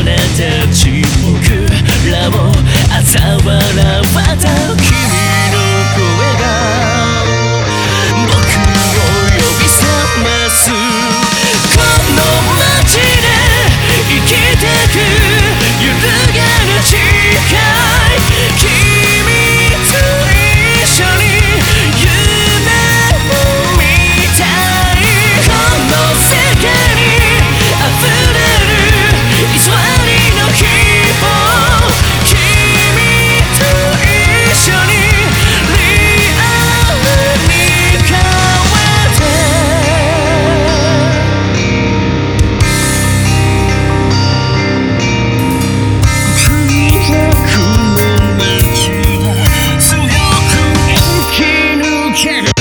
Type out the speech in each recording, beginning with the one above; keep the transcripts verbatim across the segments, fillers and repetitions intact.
なたち僕らを嘲笑わた君の声が僕を呼び覚ますこの街で生きてく揺るがぬ誓い君と一緒に夢を見たいこの世界に溢れる偽りの希望君と一緒にリアルに変わって空白の街は強く生き抜ける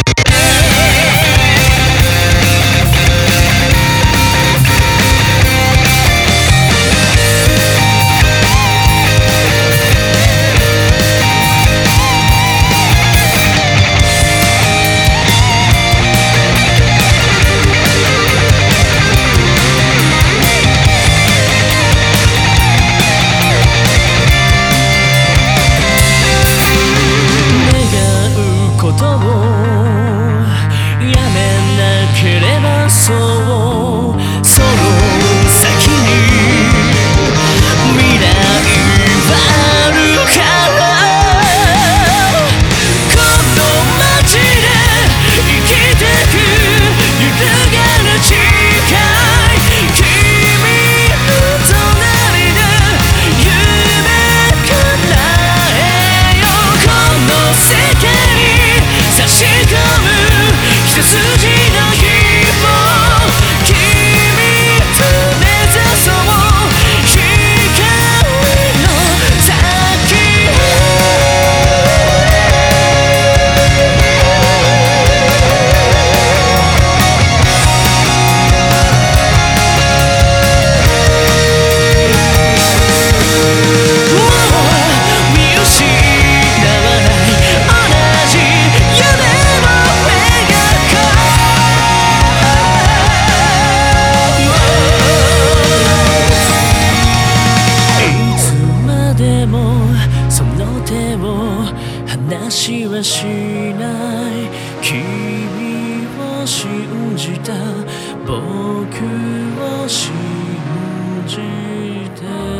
そうその先に未来はあるからこの街で生きてく揺るがぬ誓い君の隣で夢叶えようこの世界に差し込む一筋の光話はしない君を信じた僕を信じて